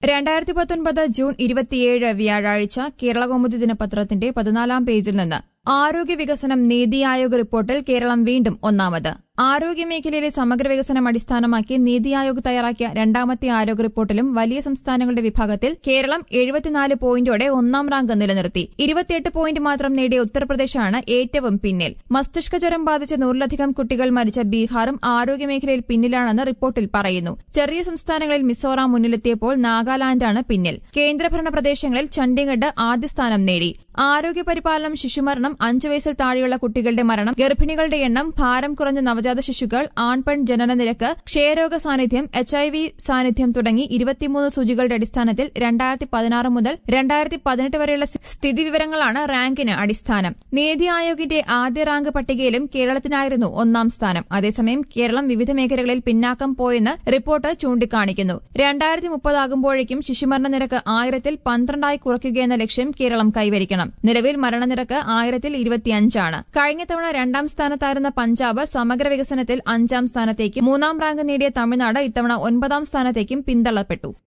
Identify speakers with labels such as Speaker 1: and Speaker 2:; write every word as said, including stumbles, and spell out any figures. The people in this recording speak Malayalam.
Speaker 1: രണ്ടായിരത്തി പത്തൊൻപത് ജൂൺ ഇരുപത്തിയേഴ് വ്യാഴാഴ്ച കേരളകൗമുദി ദിനപത്രത്തിന്റെ പതിനാലാം പേജിൽ നിന്ന് ആരോഗ്യ വികസനം നീതി ആയോഗ് റിപ്പോർട്ടിൽ കേരളം വീണ്ടും ഒന്നാമത്. ആരോഗ്യമേഖലയിലെ സമഗ്ര വികസനം അടിസ്ഥാനമാക്കി നീതി ആയോഗ് തയ്യാറാക്കിയ രണ്ടാമത്തെ ആരോഗ്യ റിപ്പോർട്ടിലും വലിയ സംസ്ഥാനങ്ങളുടെ വിഭാഗത്തിൽ കേരളം എഴുപത്തിനാല് പോയിന്റോടെ ഒന്നാം റാങ്ക് നിലനിർത്തി. ഇരുപത്തിയെട്ട് പോയിന്റ് മാത്രം നേടിയ ഉത്തർപ്രദേശാണ് ഏറ്റവും പിന്നിൽ. മസ്തിഷ്ക ജ്വരം ബാധിച്ച നൂറിലധികം കുട്ടികൾ മരിച്ച ബീഹാറും ആരോഗ്യമേഖലയിൽ പിന്നിലാണെന്ന് റിപ്പോർട്ടിൽ പറയുന്നു. ചെറിയ സംസ്ഥാനങ്ങളിൽ മിസോറാം മുന്നിലെത്തിയപ്പോൾ നാഗാലാന്റാണ് പിന്നിൽ. കേന്ദ്രഭരണ പ്രദേശങ്ങളിൽ ചണ്ഡീഗഡ് ആദ്യ സ്ഥാനം നേടി. ആരോഗ്യ പരിപാലനം, ശിശുമരണം, അഞ്ചു വയസ്സിൽ താഴെയുള്ള കുട്ടികളുടെ മരണം, ഗർഭിണികളുടെ എണ്ണം, ഭാരം കുറഞ്ഞ നവജാത ശിശുക്കൾ, ആൺപെൺ ജനന നിരക്ക്, ക്ഷയരോഗ സാന്നിധ്യം, എച്ച് ഐ വി സാന്നിധ്യം തുടങ്ങി ഇരുപത്തിമൂന്ന് സൂചികളുടെ അടിസ്ഥാനത്തിൽ രണ്ടായിരത്തി പതിനാറ് മുതൽ രണ്ടായിരത്തി പതിനെട്ട് വരെയുള്ള സ്ഥിതിവിവരങ്ങളാണ് റാങ്കിന് അടിസ്ഥാനം. നീതി ആയോഗിന്റെ ആദ്യ റാങ്ക് പട്ടികയിലും കേരളത്തിനായിരുന്നു ഒന്നാം സ്ഥാനം. അതേസമയം കേരളം വിവിധ മേഖലകളിൽ പിന്നാക്കം പോയെന്ന് റിപ്പോർട്ട് ചൂണ്ടിക്കാണിക്കുന്നു. രണ്ടായിരത്തി മുപ്പതാകുമ്പോഴേക്കും ശിശുമരണ നിരക്ക് ആയിരത്തിൽ പന്ത്രണ്ടായി കുറയ്ക്കുകയെന്ന ലക്ഷ്യം കേരളം കൈവരിക്കണം. നിലവിൽ മരണനിരക്ക് ആയിരത്തിൽ ഇരുപത്തിയഞ്ചാണ്. കഴിഞ്ഞ തവണ രണ്ടാം സ്ഥാനത്തായിരുന്ന പഞ്ചാബ് സമഗ്ര വികസനത്തിൽ അഞ്ചാം സ്ഥാനത്തേക്കും മൂന്നാം റാങ്ക് നേടിയ തമിഴ്നാട് ഇത്തവണ ഒൻപതാം സ്ഥാനത്തേക്കും പിന്തള്ളപ്പെട്ടു.